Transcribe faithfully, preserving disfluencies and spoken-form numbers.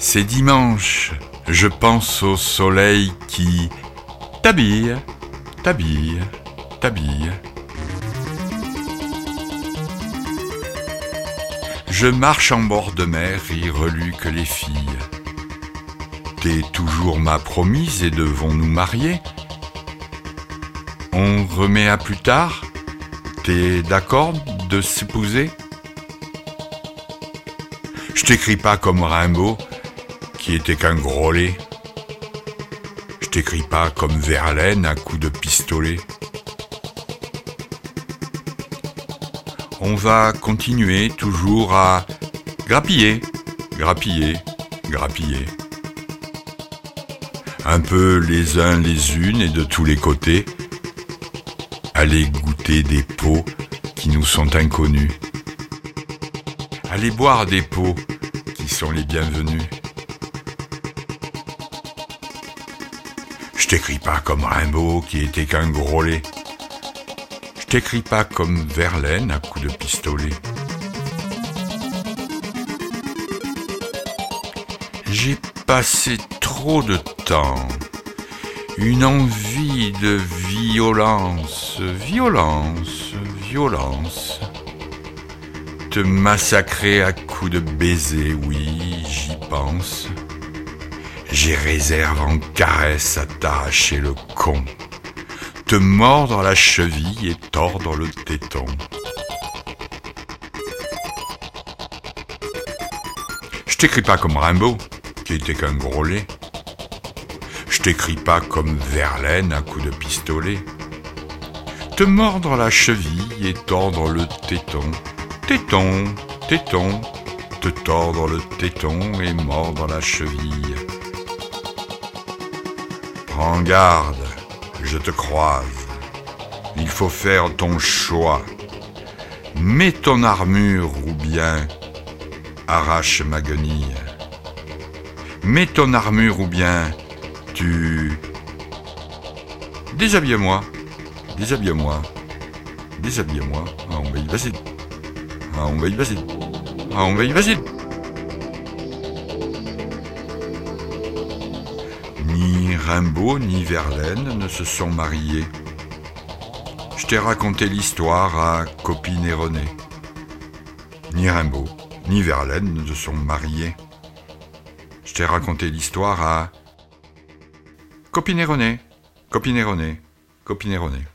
C'est dimanche, je pense au soleil qui t'habille, t'habille, t'habille. Je marche en bord de mer, irrelu que les filles. T'es toujours ma promise et devons nous marier? On remet à plus tard? T'es d'accord de s'épouser? Je t'écris pas comme Rimbaud, qui était qu'un gros lait. Je t'écris pas comme Verlaine à coups de pistolet. On va continuer toujours à grappiller, grappiller, grappiller. Un peu les uns les unes et de tous les côtés. Aller goûter des pots qui nous sont inconnus. Aller boire des pots qui sont les bienvenus. Je t'écris pas comme Rimbaud qui était qu'un gros lait. Je t'écris pas comme Verlaine à coups de pistolet. J'ai passé trop de temps, une envie de violence, violence, violence. Te massacrer à coups de baisers, oui, j'y pense. J'ai réserve en caresses à t'arracher le con, te mordre la cheville et tordre le téton. Je t'écris pas comme Rimbaud, qui était qu'un gros lait. Je t'écris pas comme Verlaine à coups de pistolet. Te mordre la cheville et tordre le téton. Téton, téton, te tordre le téton et mordre la cheville. Prends garde, je te croise. Il faut faire ton choix. Mets ton armure ou bien arrache ma guenille. Mets ton armure ou bien tu... Déshabille-moi, déshabille-moi, déshabille-moi. Ah, on va y vas-y. Ah, on va y vas-y. Ah, on va y vas-y. Ni Rimbaud ni Verlaine ne se sont mariés. Je t'ai raconté l'histoire à Copine et René. Ni Rimbaud ni Verlaine ne se sont mariés. Je t'ai raconté l'histoire à Copine et René, Copine et René, Copine et René.